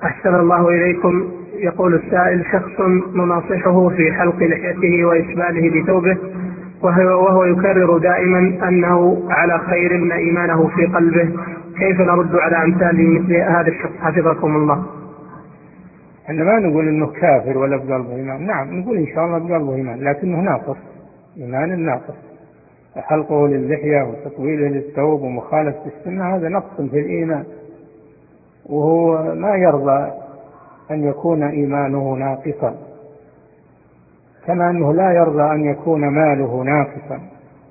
أحسن الله إليكم. يقول السائل: شخص نناصحه في حلق لحيته وإسباله لثوبه، وهو يكرر دائما أنه على خير إن إيمانه في قلبه، كيف نرد على أمثال مثل هذا الشخص حفظكم الله؟ احنا ما نقول انه كافر ولا بقلبه ايمان، نعم نقول ان شاء الله بقلبه ايمان لكنه ناقص، ايمان ناقص. حلقه للحية وتطويله للثوب ومخالفة السنة هذا نقص في الايمان، وهو ما يرضى ان يكون ايمانه ناقصا، كما انه لا يرضى ان يكون ماله ناقصا،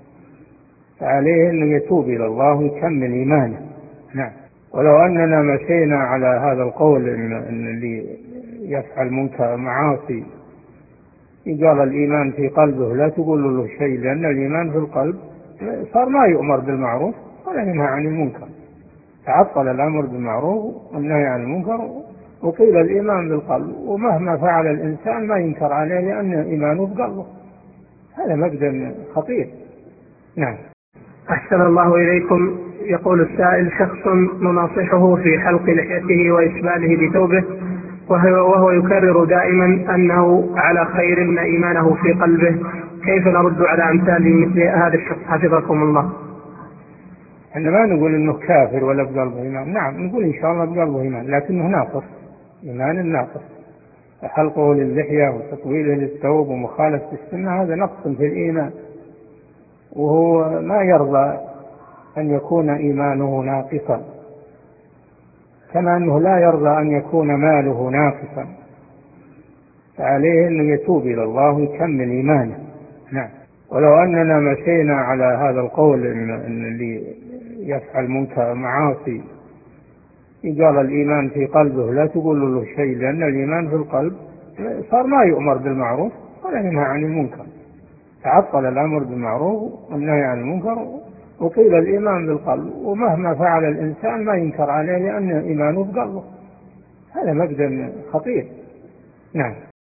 فعليه انه يتوب الى الله ويكمل ايمانه. نعم. ولو اننا مشينا على هذا القول ان اللي يفعل منكر معاصي يقال الإيمان في قلبه لا تقول له شيء، لأن الإيمان في القلب صار ما يؤمر بالمعروف ولا ينهى عن المنكر، تعطل الأمر بالمعروف والنهي عن المنكر، وقيل الإيمان بالقلب، ومهما فعل الإنسان ما ينكر عليه لأن إيمانه بقلبه. هذا مبدأ خطير. نعم. أحسن الله إليكم. يقول السائل: شخص نناصحه في حلق لحيته وإسباله لثوبه، وهو يكرر دائما أنه على خير إن إيمانه في قلبه، كيف نرد على أمثال مثل هذا الشخص حفظكم الله؟ احنا ما نقول انه كافر ولا بقلبه ايمان، نعم نقول ان شاء الله بقلبه ايمان لكنه ناقص، ايمان ناقص. حلقه للحية وتطويله للثوب ومخالفة السنة هذا نقص في الايمان، وهو ما يرضى ان يكون ايمانه ناقصا، كما انه لا يرضى ان يكون ماله ناقصا، فعليه انه يتوب الى الله ويكمل ايمانه. نعم. ولو اننا مشينا على هذا القول ان اللي يفعل منكر معاصي يقال الإيمان في قلبه لا تقول له شيء، لأن الإيمان في القلب صار ما يؤمر بالمعروف ولا ينهى عن المنكر، تعطل الأمر بالمعروف والنهي عن المنكر، وقيل الإيمان بالقلب، ومهما فعل الإنسان ما ينكر عليه لأن إيمانه بقلبه. هذا مبدأ خطير. نعم.